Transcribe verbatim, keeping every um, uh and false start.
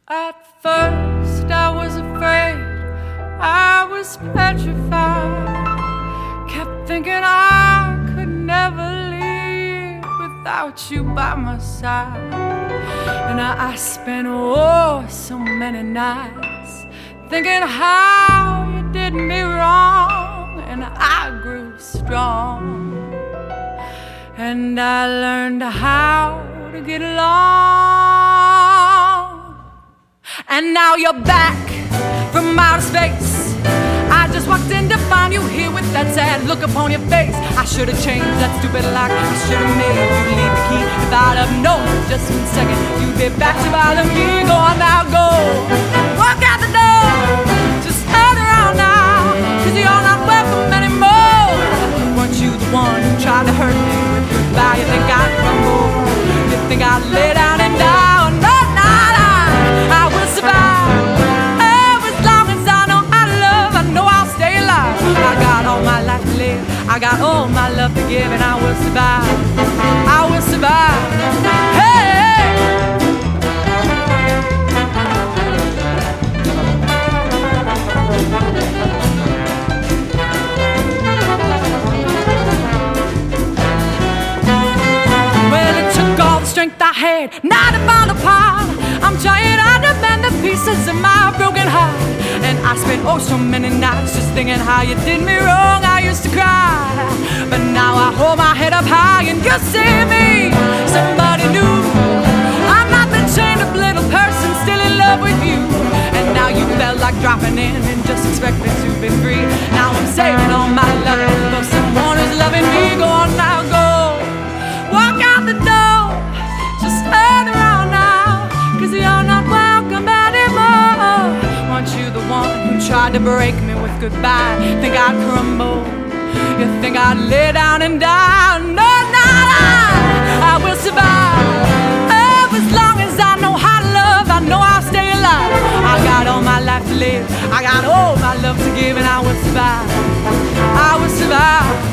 At first I was afraid, I was petrified. Kept thinking I could never leave without you by my side. And I, I spent, oh, so many nights thinking how you did me wrong. And I grew strong, and I learned how to get along. And now you're back from outer space. I just walked in to find you here with that sad look upon your face. I should have changed that stupid lock. I should have made you leave the key. If I'd have known just one second you'd be back to bother me. Go on now, go. Walk out the door. Just turn around now, 'cause you're not welcome anymore. Weren't you the one who tried to hurt me with goodbye? You think I'd crumble? You think I'd lay down and die? No, no, no. I will survive. Oh, as long as I know I love, I know I'll stay alive. I got all my life to live, I got all my love to give, and I will survive. I will survive. Hey, hey. Well, it took all the strength I had not to fall apart. I'm trying hard to mend the pieces of my broken heart. And I spent oh so many nights just thinking how you did me wrong. I used to cry, but now I hold my head up high and you see me, somebody new. I'm not the chained up little person still in love with you. And now you felt like dropping in and just expecting to be free. Now I'm saving all my loving for someone who's loving me. Go on now, go. Walk out the door. Just turn around now, 'cause you're not welcome anymore. Weren't you the one who tried to break me with goodbye? Think I'd crumble? You think I'd lay down and die? No, no, no. I will survive. Oh, as long as I know how to love, I know I'll stay alive. I got all my life to live, I got all my love to give, and I will survive. I will survive.